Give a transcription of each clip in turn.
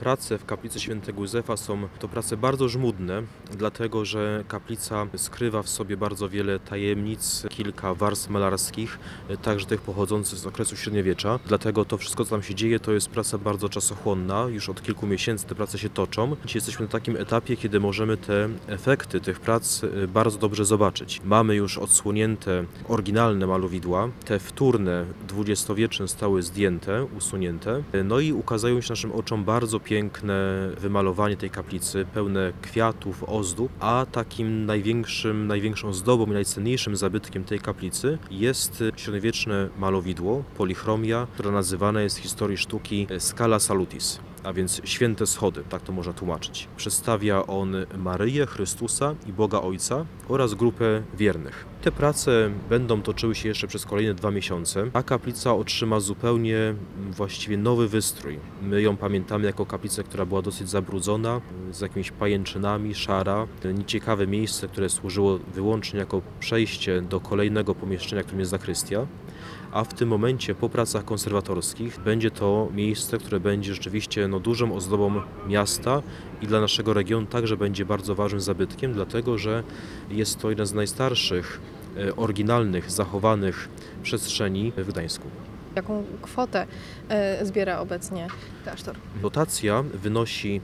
Prace w kaplicy świętego Józefa są to prace bardzo żmudne, dlatego że kaplica skrywa w sobie bardzo wiele tajemnic, kilka warstw malarskich, także tych pochodzących z okresu średniowiecza. Dlatego to wszystko, co tam się dzieje, to jest praca bardzo czasochłonna. Już od kilku miesięcy te prace się toczą. Dzisiaj jesteśmy na takim etapie, kiedy możemy te efekty tych prac bardzo dobrze zobaczyć. Mamy już odsłonięte oryginalne malowidła, te wtórne, dwudziestowieczne zostały zdjęte, usunięte. No i ukazają się naszym oczom bardzo piękne wymalowanie tej kaplicy, pełne kwiatów, ozdób, a takim największą ozdobą i najcenniejszym zabytkiem tej kaplicy jest średniowieczne malowidło, polichromia, która nazywana jest w historii sztuki Scala Salutis, a więc święte schody, tak to można tłumaczyć. Przedstawia on Maryję, Chrystusa i Boga Ojca oraz grupę wiernych. Te prace będą toczyły się jeszcze przez kolejne 2 miesiące, a kaplica otrzyma zupełnie właściwie nowy wystrój. My ją pamiętamy jako kaplicę, która była dosyć zabrudzona, z jakimiś pajęczynami, szara. Nieciekawe miejsce, które służyło wyłącznie jako przejście do kolejnego pomieszczenia, którym jest zakrystia. A w tym momencie, po pracach konserwatorskich, będzie to miejsce, które będzie rzeczywiście dużą ozdobą miasta i dla naszego regionu także będzie bardzo ważnym zabytkiem, dlatego że jest to jeden z najstarszych, oryginalnych, zachowanych przestrzeni w Gdańsku. Jaką kwotę zbiera obecnie klasztor? Dotacja wynosi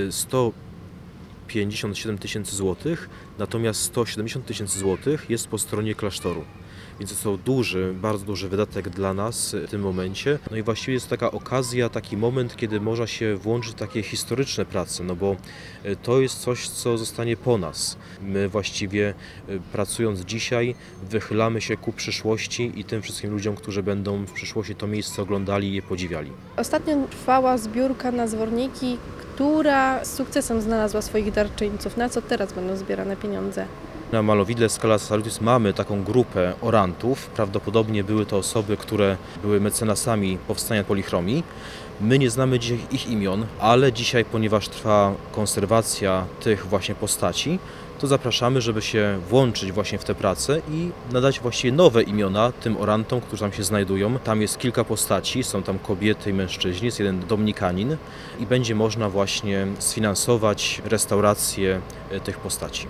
157 tysięcy złotych, natomiast 170 tysięcy złotych jest po stronie klasztoru. Więc jest to bardzo duży wydatek dla nas w tym momencie. No i właściwie jest taka okazja, taki moment, kiedy można się włączyć w takie historyczne prace, bo to jest coś, co zostanie po nas. My właściwie pracując dzisiaj wychylamy się ku przyszłości i tym wszystkim ludziom, którzy będą w przyszłości to miejsce oglądali i je podziwiali. Ostatnio trwała zbiórka na zworniki, która z sukcesem znalazła swoich darczyńców. Na co teraz będą zbierane pieniądze? Na malowidle Scala Salutis mamy taką grupę orantów. Prawdopodobnie były to osoby, które były mecenasami powstania polichromii. My nie znamy dzisiaj ich imion, ale dzisiaj, ponieważ trwa konserwacja tych właśnie postaci, to zapraszamy, żeby się włączyć właśnie w te prace i nadać właściwie nowe imiona tym orantom, którzy tam się znajdują. Tam jest kilka postaci, są tam kobiety i mężczyźni, jest jeden dominikanin i będzie można właśnie sfinansować restaurację tych postaci.